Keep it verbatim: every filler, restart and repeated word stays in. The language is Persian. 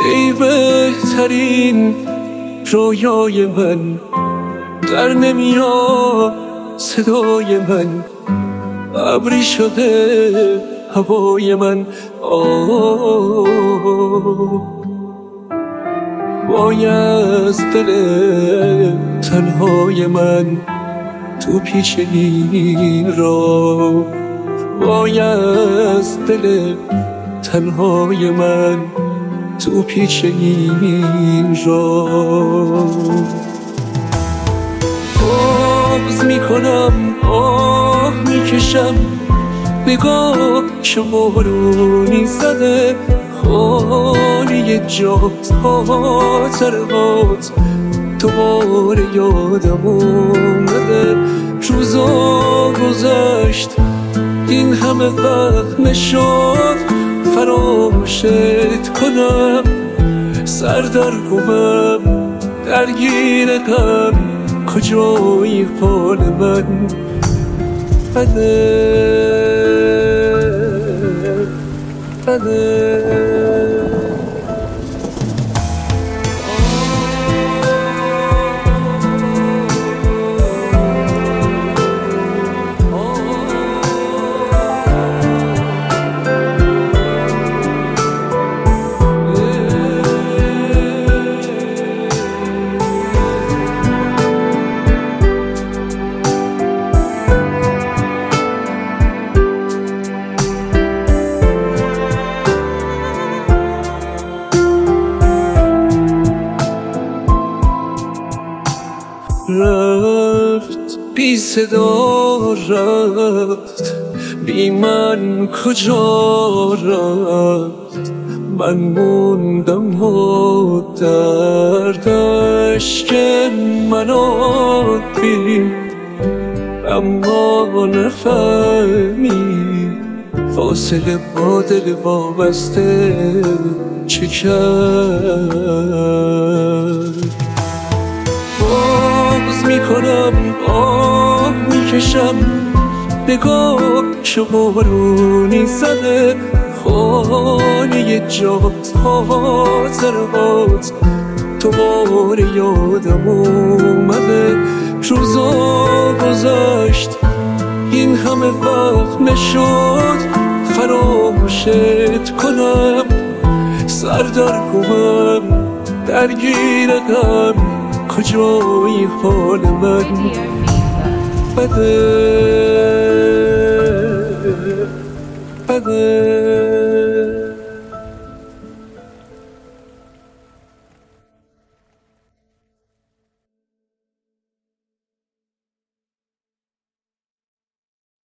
ای بهترین رویای من، در نمیاد صدای من، ابری شده هوای من. آه وای از دل تنهای من تو پیچ این را، وای از دل تنهای من تو پیچ این را. بغض میکنم، آه میکشم، نگاه که بارونی زده، خالی جات خاطرات دوباره یادم اومده. روزا گذشت این همه وقت نشد فراموشت کنم، سر در گمم درگیر غم، کجایی حال من؟ بده بده رفت بی صدا، رفت بی من کجا رفت؟ من موندم و دردش که منو دید، اما نفهمی فاصله با دل وابسته چه کرد. بغض میکنم، آه میکشم، نگاه که بارونی زده، خانه جات خاطرات دوباره یادم اومده. روزا گذشت این همه وقت نشد فراموشت کنم، سر در گمم درگیر غم، کجایی حال من؟ بده بده